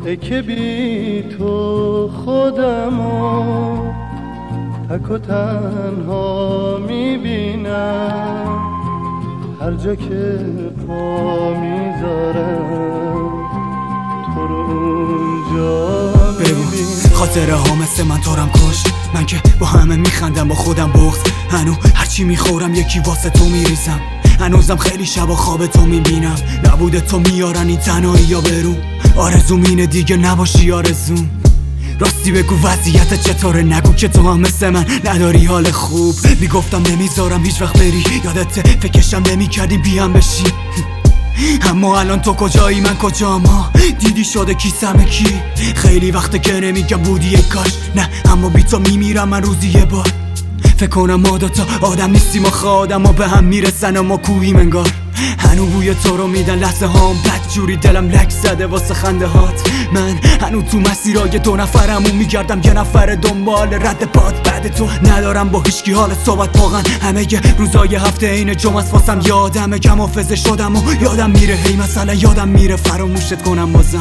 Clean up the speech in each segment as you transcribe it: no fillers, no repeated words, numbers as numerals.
ای که بی تو خودمو تک و تنها میبینم، هر جا که پا میذارم تو رو اونجا میبینم. خاطره ها مثل من تارم کش، من که با همه میخندم با خودم بغض، هنو هرچی میخورم یکی واسه تو میریزم، هنوزم خیلی شبا خواب تو میبینم، نبوده تو میارن این تنهایی یا برون، آرزوم اینه دیگه نباشی آرزوم. راستی بگو وضعیت چطوره، نگو که تو هم مثل من نداری حال خوب، میگفتم نمیذارم هیچ وقت بری، یادت فکرشم نمیکردیم بیام بشی، اما الان تو کجایی من کجام، دیدی شده کیسم کی، خیلی وقته که نمیگم بودی ای کاش، نه اما بی تو میمیرم من روزی یه بار، فکر کنم ما دوتا آدم نیستیم آخه آدم ها به هم میرسن اما کوهیم انگار، هنو بوی تو رو میدن لحظه هام بد جوری دلم لک زده واسه خنده هات، من هنو تو مسیرای دو نفرمون میگردم یه نفر دنبال رد پاد، بعد تو ندارم با هیچکی حال صحبت، واقعا همه ی روزای هفته این جمعه است واسم، یادمه کم حافظه شدم و یادم میره، هی مثلا یادم میره فراموشت کنم بازم.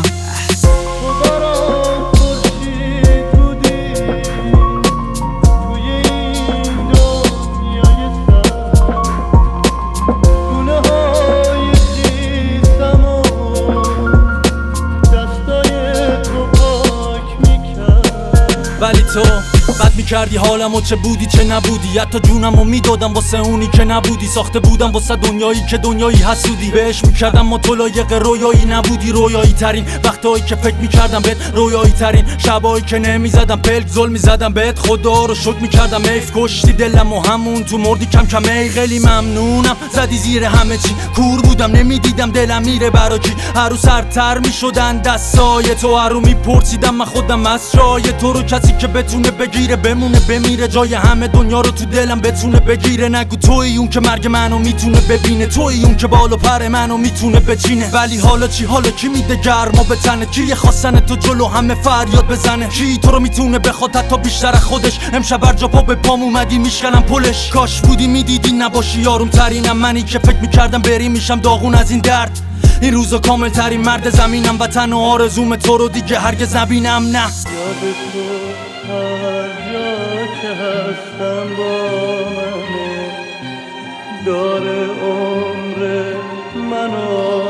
ولی تو بد میکردی حالمو، چه بودی چه نبودی، حتی جونمو میدادم واسه اونی که نبودی، ساخته بودم واسه دنیایی که دنیایی حسودی، بهش میکردم ما تو لایق رویایی نبودی، رویایی ترین وقتایی که فکر میکردم بهت، رویایی ترین شبایی که نمیزدم پلک ظلم میزدم بهت، خدا رو شکر میکردم حیف کشتی دلم و همون تو مردی کم کم، ای خیلی ممنونم زدی زیر همه چی، کور بودم نمیدیدم دلم میره برا کی، هر رو سرتر میشدن دستای تو، هر رو میپرسیدم من خودم از جای تو رو، کسی که بتونه بگیره بمونه بمیره، جای همه دنیا رو تو دلم بتونه بگیره، نگو تویی اون که مرگ منو میتونه ببینه، تویی اون که بال و پر منو میتونه بچینه، ولی حالا چی، حالا کی میده گرما به تنه، کی خواستن تو جلو همه فریاد بزنه، کی تو رو میتونه بخواد حتی بیشتر از خودش، امشب بر جا پا به پام اومدی میشکنم پلش، کاش بودی میدیدی نباشی یارم ترینم، منی که فکر میکردم بری میشم داغون از این درد، این روزا کامل ترین مرد زمینم، وطن و آرزوم تو رو دیگه هرگز نبینم، نه یاد تو هر جا که هستم با منه، داره عمر منو